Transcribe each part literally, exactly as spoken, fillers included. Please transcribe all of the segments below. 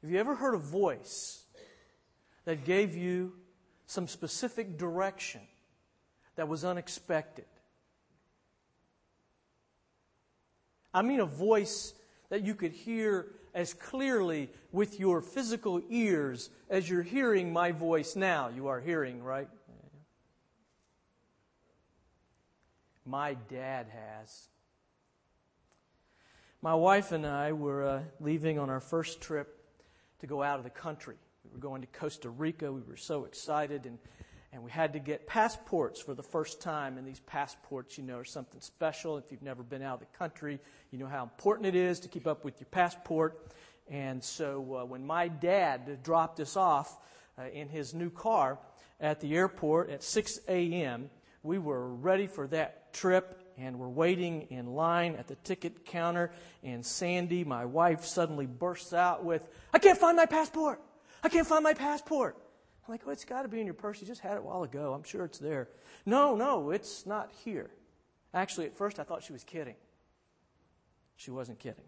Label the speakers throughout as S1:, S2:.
S1: Have you ever heard a voice that gave you some specific direction that was unexpected? I mean a voice that you could hear as clearly with your physical ears as you're hearing my voice now. You are hearing, right? My dad has. My wife and I were uh, leaving on our first trip to go out of the country. We were going to Costa Rica. We were so excited, and, and we had to get passports for the first time. And these passports, you know, are something special. If you've never been out of the country, you know how important it is to keep up with your passport. And so uh, when my dad dropped us off uh, in his new car at the airport at six a.m., we were ready for that trip. And we're waiting in line at the ticket counter, and Sandy, my wife, suddenly bursts out with, "I can't find my passport! I can't find my passport!" I'm like, "Oh, it's got to be in your purse. You just had it a while ago. I'm sure it's there." "No, no, it's not here." Actually, at first I thought she was kidding. She wasn't kidding.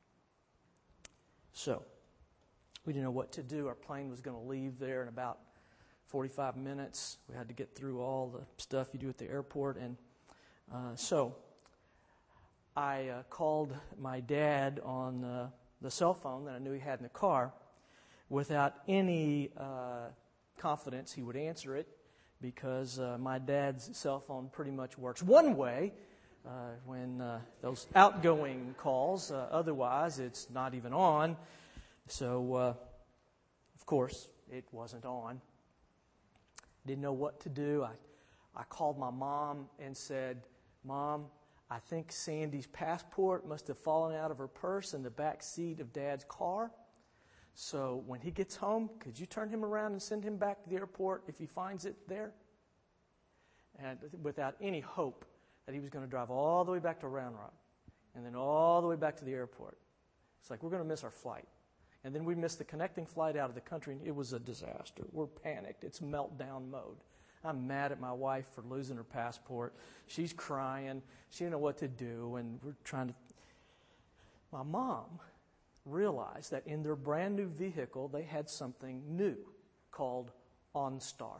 S1: So, we didn't know what to do. Our plane was going to leave there in about forty-five minutes. We had to get through all the stuff you do at the airport, and Uh, so, I uh, called my dad on uh, the cell phone that I knew he had in the car. Without any uh, confidence, he would answer it because uh, my dad's cell phone pretty much works one way uh, when uh, those outgoing calls. Uh, otherwise, it's not even on. So, uh, of course, it wasn't on. Didn't know what to do. I, I called my mom and said, "Mom, I think Sandy's passport must have fallen out of her purse in the back seat of Dad's car. So when he gets home, could you turn him around and send him back to the airport if he finds it there?" And without any hope that he was going to drive all the way back to Round Rock and then all the way back to the airport. It's like, we're going to miss our flight. And then we missed the connecting flight out of the country, and it was a disaster. We're panicked. It's meltdown mode. I'm mad at my wife for losing her passport. She's crying. She didn't know what to do, and we're trying to... My mom realized that in their brand new vehicle, they had something new called OnStar.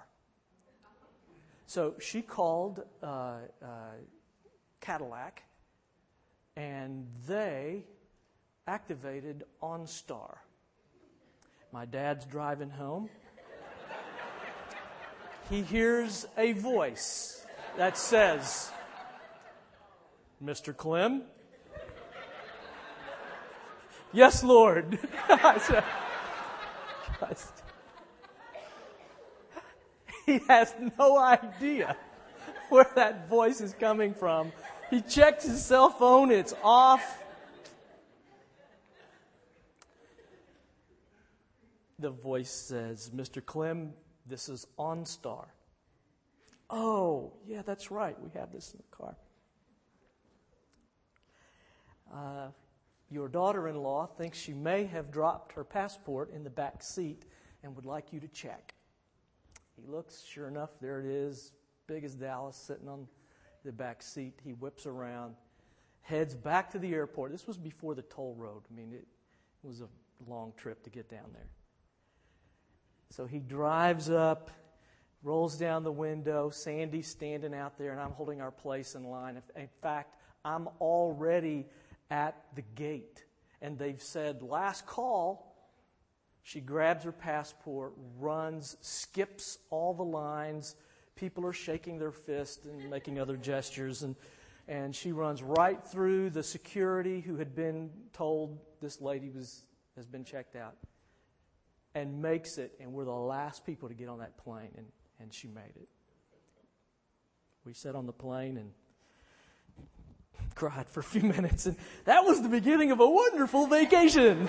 S1: So she called uh, uh, Cadillac, and they activated OnStar. My dad's driving home. He hears a voice that says, "Mister Clem?" "Yes, Lord." I said, he has no idea where that voice is coming from. He checks his cell phone, it's off. The voice says, "Mister Clem, this is OnStar." "Oh, yeah, that's right. We have this in the car." Uh, your daughter-in-law thinks she may have dropped her passport in the back seat and would like you to check. He looks, sure enough, there it is, big as Dallas, sitting on the back seat. He whips around, heads back to the airport. This was before the toll road. I mean, it was a long trip to get down there. So he drives up, rolls down the window. Sandy's standing out there, and I'm holding our place in line. In fact, I'm already at the gate. And they've said, "Last call." She grabs her passport, runs, skips all the lines. People are shaking their fists and making other gestures. And, and she runs right through the security who had been told this lady was has been checked out. And makes it, and we're the last people to get on that plane, and, and she made it. We sat on the plane and cried for a few minutes, and that was the beginning of a wonderful vacation.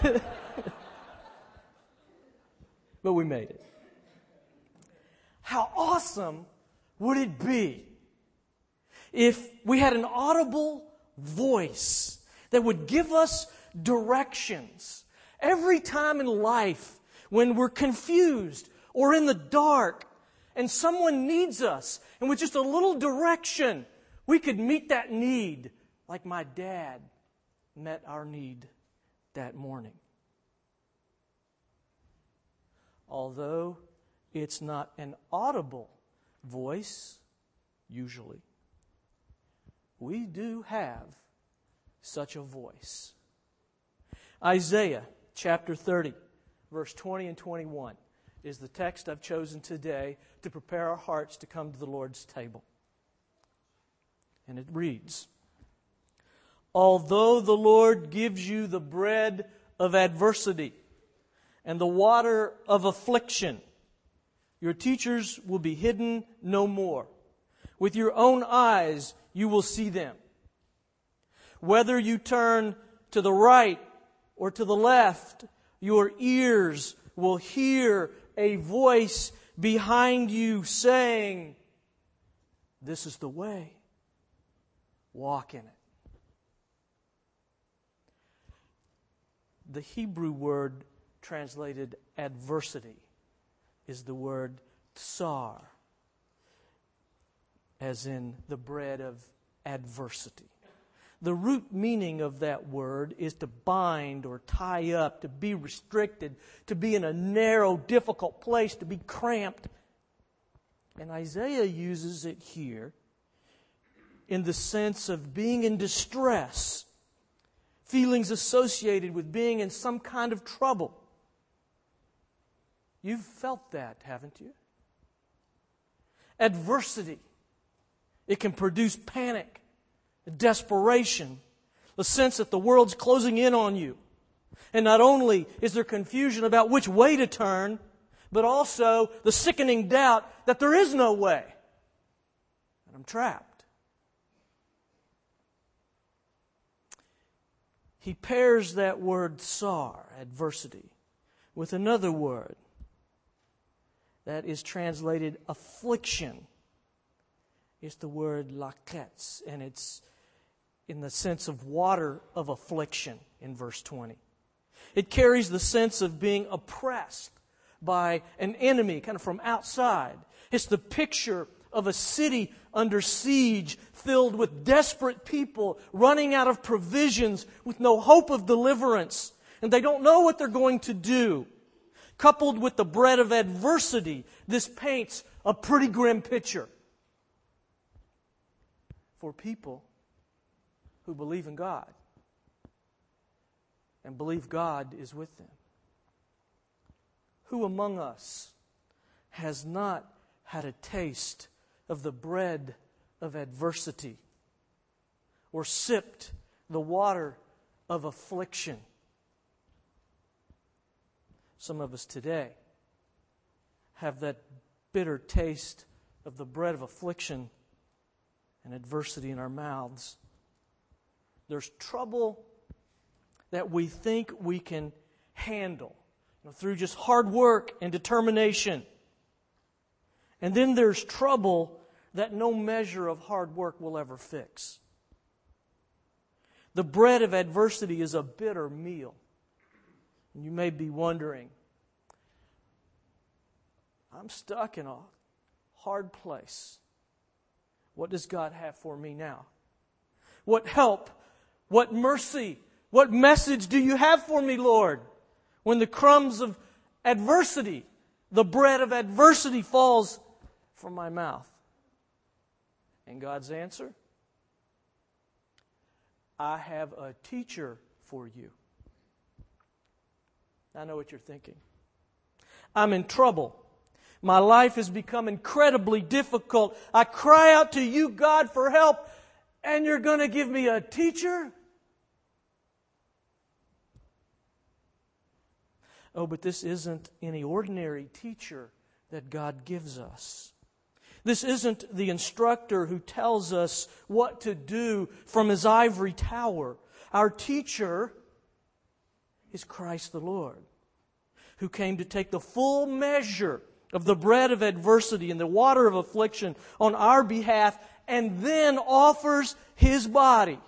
S1: But we made it. How awesome would it be if we had an audible voice that would give us directions every time in life when we're confused or in the dark and someone needs us, and with just a little direction, we could meet that need like my dad met our need that morning. although it's not an audible voice, usually, we do have such a voice. Isaiah chapter thirty, verse twenty and twenty-one is the text I've chosen today to prepare our hearts to come to the Lord's table. And it reads, "Although the Lord gives you the bread of adversity and the water of affliction, your teachers will be hidden no more. With your own eyes you will see them. Whether you turn to the right or to the left, your ears will hear a voice behind you saying, 'This is the way. Walk in it.'" The Hebrew word translated adversity is the word tsar, as in the bread of adversity. The root meaning of that word is to bind or tie up, to be restricted, to be in a narrow, difficult place, to be cramped. And Isaiah uses it here in the sense of being in distress, feelings associated with being in some kind of trouble. You've felt that, haven't you? Adversity. It can produce panic, desperation, the sense that the world's closing in on you. And not only is there confusion about which way to turn, but also the sickening doubt that there is no way. And I'm trapped. He pairs that word tsar, adversity, with another word that is translated affliction. It's the word laketz, and it's in the sense of water of affliction in verse twenty. It carries the sense of being oppressed by an enemy, kind of from outside. It's the picture of a city under siege, filled with desperate people running out of provisions with no hope of deliverance, and they don't know what they're going to do. Coupled with the bread of adversity, this paints a pretty grim picture for people who believe in God and believe God is with them. Who among us has not had a taste of the bread of adversity or sipped the water of affliction? Some of us today have that bitter taste of the bread of affliction and adversity in our mouths. There's trouble that we think we can handle, you know, through just hard work and determination. And then there's trouble that no measure of hard work will ever fix. The bread of adversity is a bitter meal. And you may be wondering, I'm stuck in a hard place. What does God have for me now? What help, what mercy, what message do you have for me, Lord? When the crumbs of adversity, the bread of adversity falls from my mouth. And God's answer? I have a teacher for you. I know what you're thinking. I'm in trouble. My life has become incredibly difficult. I cry out to you, God, for help, and you're going to give me a teacher? Oh, but this isn't any ordinary teacher that God gives us. This isn't the instructor who tells us what to do from his ivory tower. Our teacher is Christ the Lord, who came to take the full measure of the bread of adversity and the water of affliction on our behalf, and then offers His body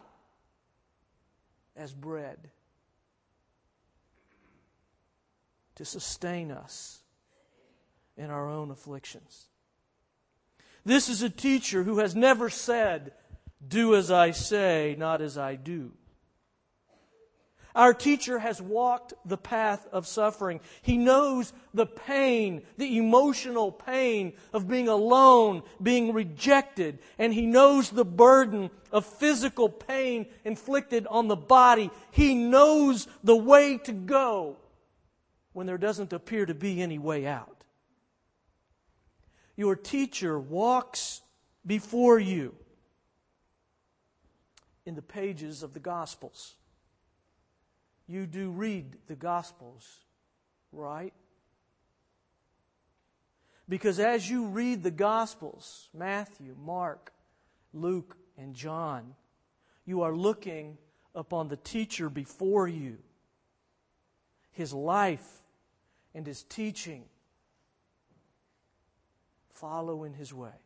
S1: as bread to sustain us in our own afflictions. This is a teacher who has never said, "Do as I say, not as I do." Our teacher has walked the path of suffering. He knows the pain, the emotional pain of being alone, being rejected. And He knows the burden of physical pain inflicted on the body. He knows the way to go when there doesn't appear to be any way out. Your teacher walks before you in the pages of the Gospels. You do read the Gospels, right? Because as you read the Gospels, Matthew, Mark, Luke, and John, you are looking upon the teacher before you, His life and His teaching. Follow in His way.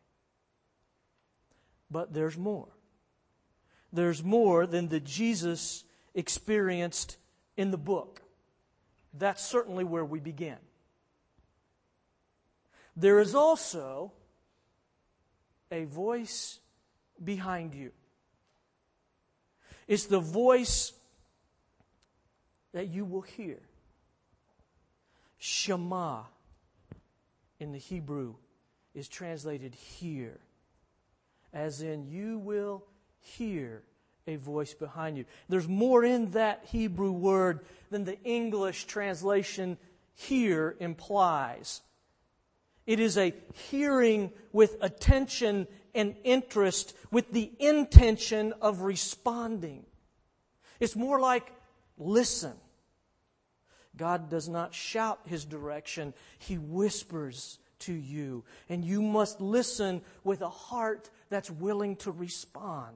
S1: But there's more. There's more than the Jesus experienced in the book. That's certainly where we begin. There is also a voice behind you. It's the voice that you will hear. Shema in the Hebrew is translated hear, as in you will hear a voice behind you. There's more in that Hebrew word than the English translation hear implies. It is a hearing with attention and interest, with the intention of responding. It's more like listen. God does not shout His direction. He whispers to you. And you must listen with a heart that's willing to respond.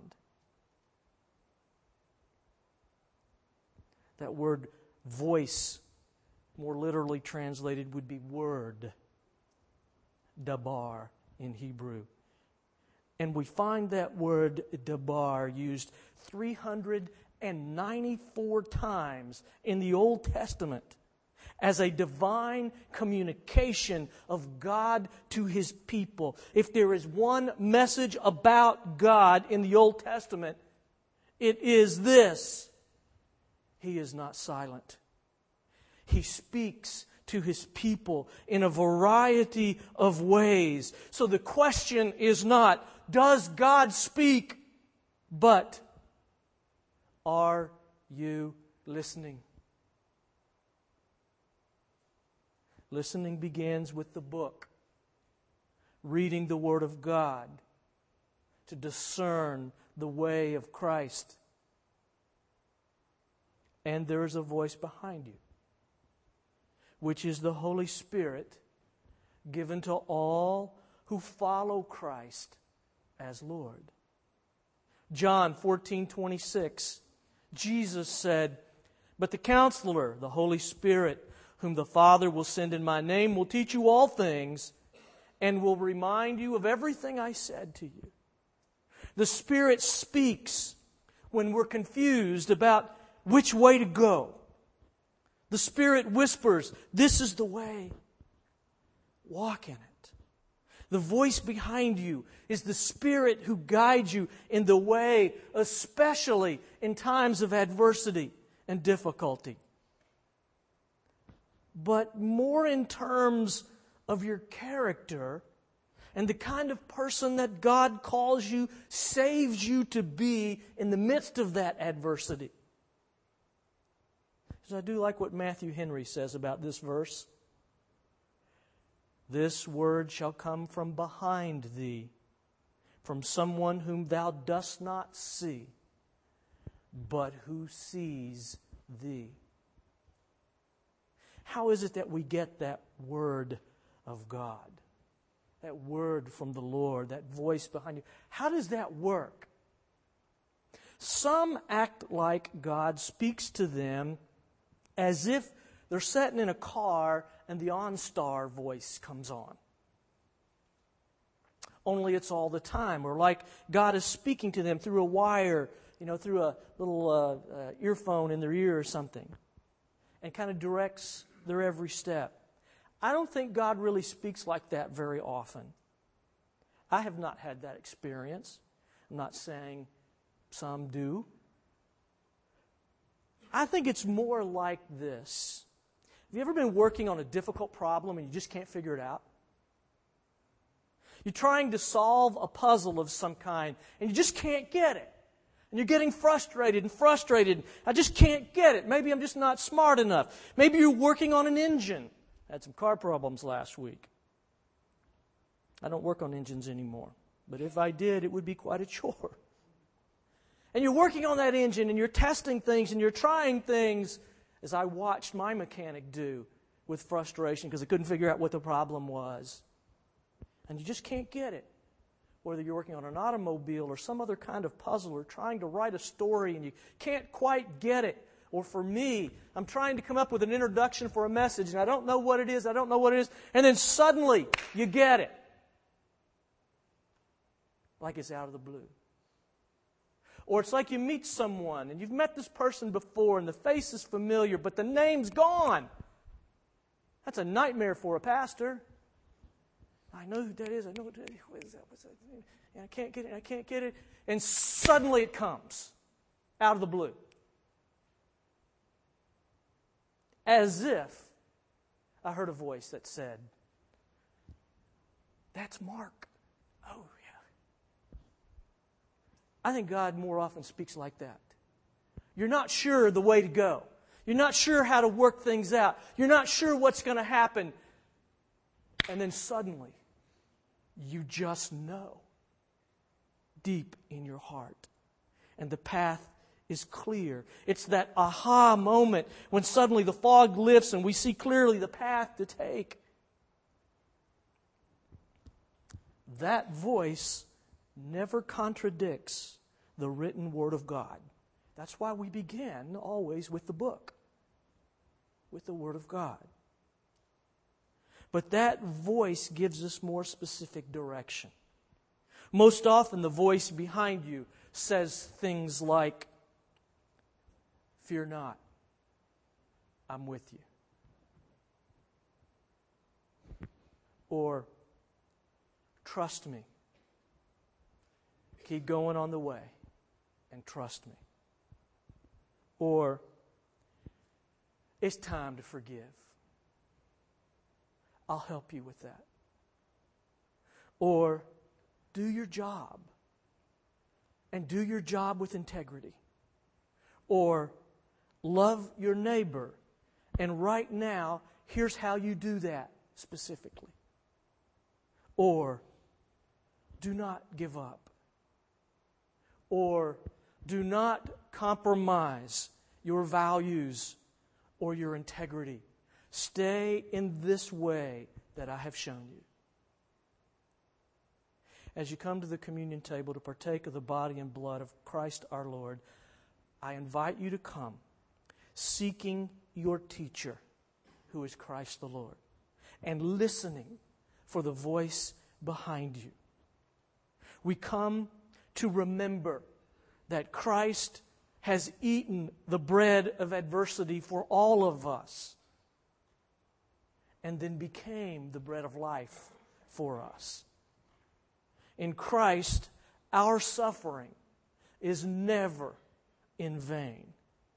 S1: That word voice, more literally translated, would be word. Dabar in Hebrew. And we find that word dabar used three hundred ninety-four times in the Old Testament as a divine communication of God to His people. If there is one message about God in the Old Testament, it is this: He is not silent. He speaks to His people in a variety of ways. So the question is not, does God speak? But, are you listening? Listening begins with the book, reading the Word of God to discern the way of Christ. And there is a voice behind you, which is the Holy Spirit given to all who follow Christ as Lord. John fourteen twenty-six, Jesus said, "But the Counselor, the Holy Spirit, whom the Father will send in my name, will teach you all things and will remind you of everything I said to you." The Spirit speaks when we're confused about which way to go. The Spirit whispers, "This is the way. Walk in it." The voice behind you is the Spirit who guides you in the way, especially in times of adversity and difficulty. But more in terms of your character and the kind of person that God calls you, saves you to be in the midst of that adversity. So I do like what Matthew Henry says about this verse. "This word shall come from behind thee, from someone whom thou dost not see, but who sees thee." How is it that we get that word of God? That word from the Lord, that voice behind you. How does that work? Some act like God speaks to them as if they're sitting in a car and the OnStar voice comes on. Only it's all the time. Or like God is speaking to them through a wire, you know, through a little uh, uh, earphone in their ear or something, and kind of directs their every step. I don't think God really speaks like that very often. I have not had that experience. I'm not saying some do. I think it's more like this. Have you ever been working on a difficult problem and you just can't figure it out? You're trying to solve a puzzle of some kind and you just can't get it. And you're getting frustrated and frustrated. I just can't get it. Maybe I'm just not smart enough. Maybe you're working on an engine. I had some car problems last week. I don't work on engines anymore. But if I did, it would be quite a chore. And you're working on that engine and you're testing things and you're trying things, as I watched my mechanic do with frustration because I couldn't figure out what the problem was. And you just can't get it. Whether you're working on an automobile or some other kind of puzzle or trying to write a story and you can't quite get it. Or for me, I'm trying to come up with an introduction for a message and I don't know what it is, I don't know what it is, and then suddenly you get it. Like it's out of the blue. Or it's like you meet someone and you've met this person before and the face is familiar, but the name's gone. That's a nightmare for a pastor. I know who that is. I know who that is. What is that? What's that? And I can't get it. I can't get it. And suddenly it comes out of the blue. As if I heard a voice that said, "That's Mark." Oh, yeah. I think God more often speaks like that. You're not sure the way to go. You're not sure how to work things out. You're not sure what's going to happen. And then suddenly, you just know deep in your heart. And the path is clear. It's that aha moment when suddenly the fog lifts and we see clearly the path to take. That voice never contradicts the written Word of God. That's why we begin always with the book, with the Word of God. But that voice gives us more specific direction. Most often the voice behind you says things like, "Fear not, I'm with you." Or, "Trust me. Keep going on the way and trust me." Or, "It's time to forgive. I'll help you with that." Or, "Do your job. And do your job with integrity." Or, "Love your neighbor. And right now, here's how you do that specifically." Or, "Do not give up." Or, "Do not compromise your values or your integrity. Stay in this way that I have shown you." As you come to the communion table to partake of the body and blood of Christ our Lord, I invite you to come seeking your teacher, who is Christ the Lord, and listening for the voice behind you. We come to remember that Christ has eaten the bread of adversity for all of us, and then became the bread of life for us. In Christ, our suffering is never in vain.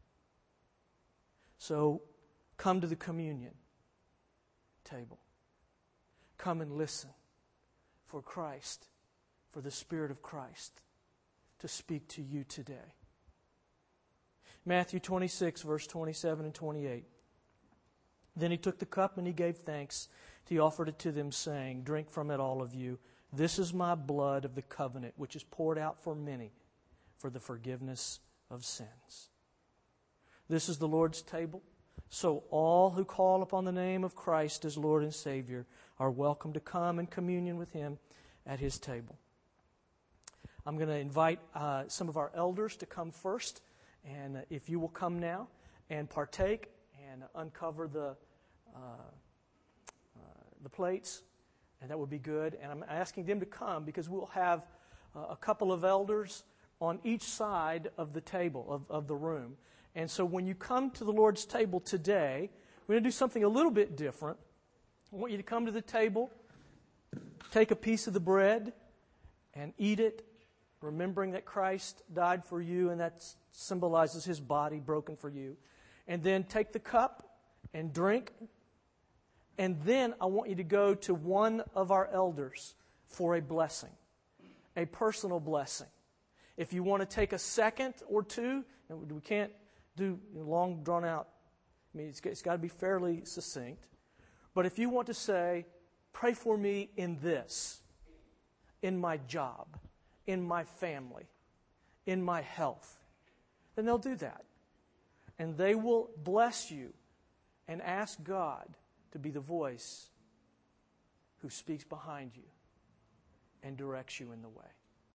S1: So, come to the communion table. Come and listen for Christ, for the Spirit of Christ to speak to you today. Matthew twenty-six, verse twenty-seven and twenty-eight. Then he took the cup and he gave thanks. He offered it to them, saying, "Drink from it, all of you. This is my blood of the covenant, which is poured out for many for the forgiveness of sins." This is the Lord's table. So all who call upon the name of Christ as Lord and Savior are welcome to come in communion with Him at His table. I'm going to invite uh, some of our elders to come first. And uh, if you will come now and partake and uncover the uh, uh, the plates, and that would be good. And I'm asking them to come because we'll have uh, a couple of elders on each side of the table, of, of the room. And so when you come to the Lord's table today, we're going to do something a little bit different. I want you to come to the table, take a piece of the bread, and eat it, remembering that Christ died for you, and that's symbolizes his body broken for you. And then take the cup and drink. And then I want you to go to one of our elders for a blessing, a personal blessing. If you want to take a second or two, and we can't do long, drawn out, I mean, it's, it's got to be fairly succinct. But if you want to say, pray for me in this, in my job, in my family, in my health, then they'll do that. And they will bless you and ask God to be the voice who speaks behind you and directs you in the way.